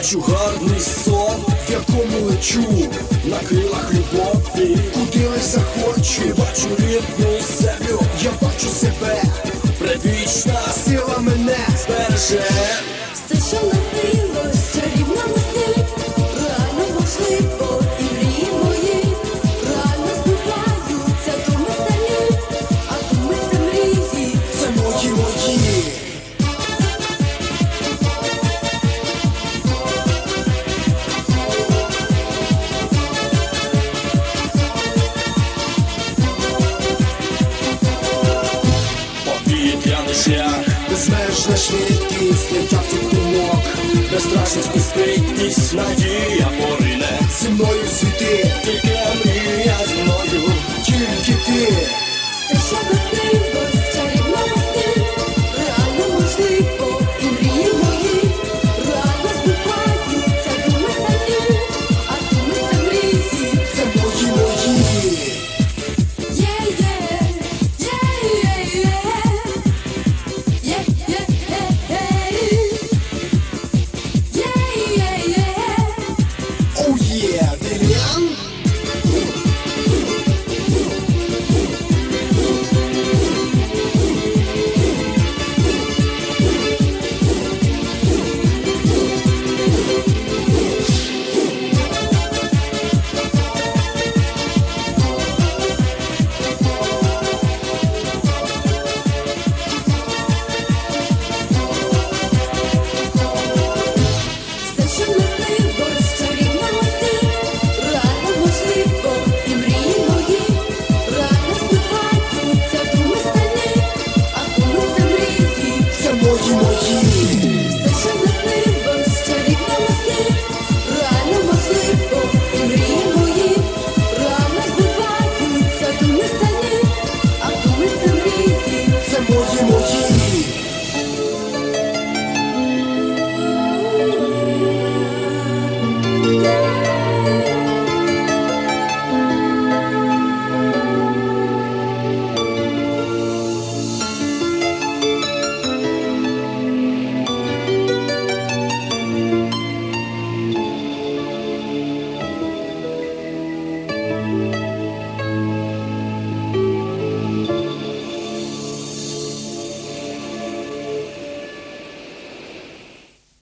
бачу гарний сон, в якому лечу на крилах любові, куди лиш захочу. Бачу рідну землю, я бачу себе, предвічна сила мене збереже. Все, що наснилось, чарівно наснить, реально можливо, і мрії мої реально збуваються, думи стають, а думи це мрії, це мої. Повітряний шлях, безмежна швидкість, летять від думок, безстрашність і спритність, надія порине зі мною світи, тільки